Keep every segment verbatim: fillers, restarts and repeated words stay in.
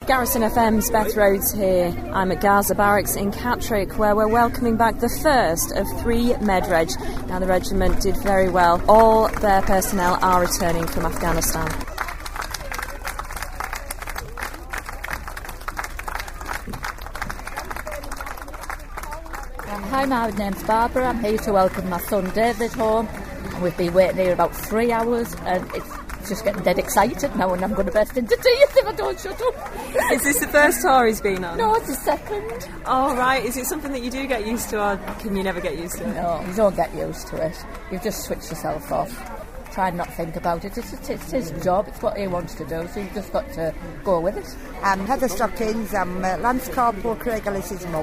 Garrison F M's Beth Rhodes here. I'm at Gaza Barracks in Catterick, where we're welcoming back the first of three MedReg. Now, the regiment did very well. All their personnel are returning from Afghanistan. Hi, my name's Barbara. I'm here to welcome my son David home. And we've been waiting here about three hours and it's just getting dead excited now, and I'm going to burst into tears if I don't shut up. Is this the first tour he's been on? No, it's the second. Oh, right. Is it something that you do get used to, or can you never get used to it? No, you don't get used to it. You just switch yourself off. Try and not think about it. It's, it's, it's his job. It's what he wants to do, so you've just got to go with it. I'm Heather Stockings. I'm uh, Lance Corporal Craig Ellis's mum,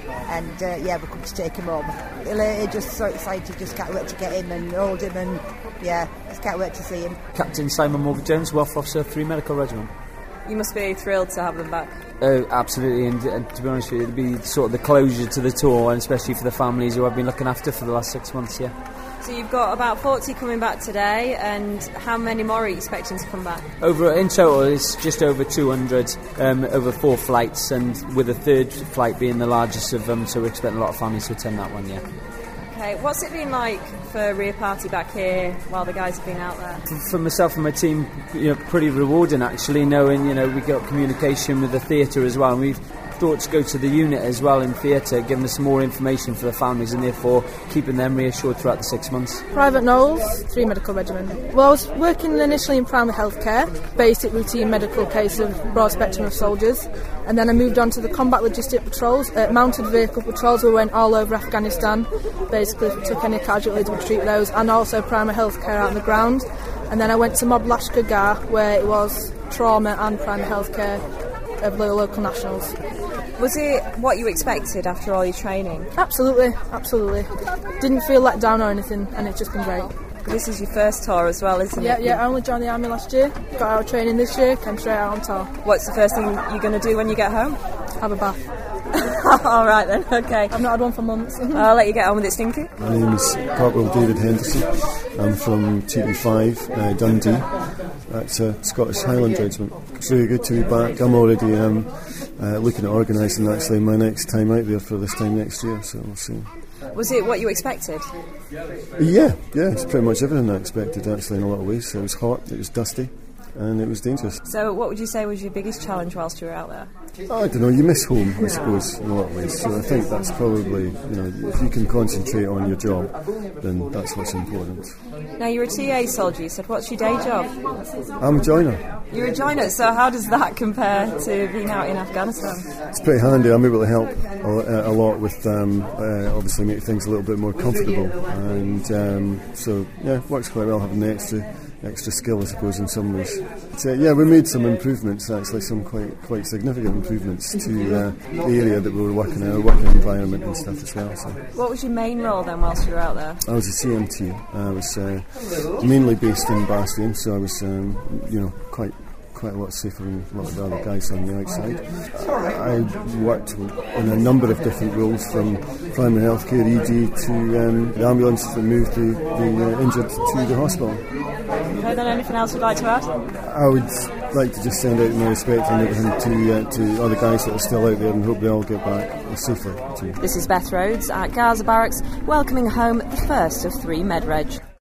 and uh, yeah, we come to take him home. Elated, just so excited, just can't wait to get him and hold him, and yeah, just can't wait to see him. Captain Simon Morgan-Jones, Welfare Officer, three Medical Regiment. You must be thrilled to have them back. Oh, absolutely, and, and to be honest with you, it'd be sort of the closure to the tour, and especially for the families who I've been looking after for the last six months, yeah. So you've got about forty coming back today, and how many more are you expecting to come back? Over in total, it's just over two hundred, um, over four flights, and with the third flight being the largest of them, so we're expecting a lot of families to attend that one, yeah. Okay, what's it been like for Rear Party back here while the guys have been out there? For, for myself and my team, you know, pretty rewarding actually, knowing, you know, we got communication with the theatre as well, and we've thought to go to the unit as well in theatre, giving us more information for the families and therefore keeping them reassured throughout the six months. Private Knowles, three Medical Regiment. Well, I was working initially in primary healthcare, basic routine medical case of broad spectrum of soldiers, and then I moved on to the combat logistic patrols, uh, mounted vehicle patrols. We went all over Afghanistan, basically if we took any casualties we'd treat those, and also primary healthcare out on the ground. And then I went to Mob Lashkar, where it was trauma and primary healthcare of the local nationals. Was it what you expected after all your training? Absolutely, absolutely. Didn't feel let down or anything, and it's just been great. This is your first tour as well, isn't yeah, it? Yeah, yeah. I only joined the army last year, got out of training this year, came straight out on tour. What's the first thing you're going to do when you get home? Have a bath. All right then, okay. I've not had one for months. I'll let you get on with it, Stinky. My name is Corporal David Henderson. I'm from T B five, uh, Dundee. That's a Scottish Highland Regiment. It's really good to be back. I'm already um, uh, looking at organising actually my next time out there for this time next year, so we'll see. Was it what you expected? Yeah, yeah, it's pretty much everything I expected actually in a lot of ways. So it was hot, it was dusty, and it was dangerous. So what would you say was your biggest challenge whilst you were out there? Oh, I don't know, you miss home, I suppose, in a lot of ways. So I think that's probably, you know, if you can concentrate on your job, then that's what's important. Now, you're a T A soldier, you said. What's your day job? I'm a joiner. You're a joiner, so how does that compare to being out in Afghanistan? It's pretty handy. I'm able to help a, a lot with, um, uh, obviously, make things a little bit more comfortable. And um, so, yeah, it works quite well having the extra extra skill, I suppose, in some ways. So, yeah, we made some improvements, actually, some quite quite significant improvements to uh, the area that we were working in, our working environment and stuff as well. So. What was your main role then whilst you were out there? I was a C M T. I was uh, mainly based in Bastion, so I was, um, you know, quite quite a lot safer than a lot of the other guys on the outside. I worked in a number of different roles, from primary healthcare, E D, to um, the ambulance that moved the, the uh, injured to the hospital. Okay, then anything else you'd like to add? I would like to just send out my respect and everything to, uh, to other guys that are still out there, and hope they all get back safely too. This is Beth Rhodes at Gaza Barracks, welcoming home the first of three MedReg.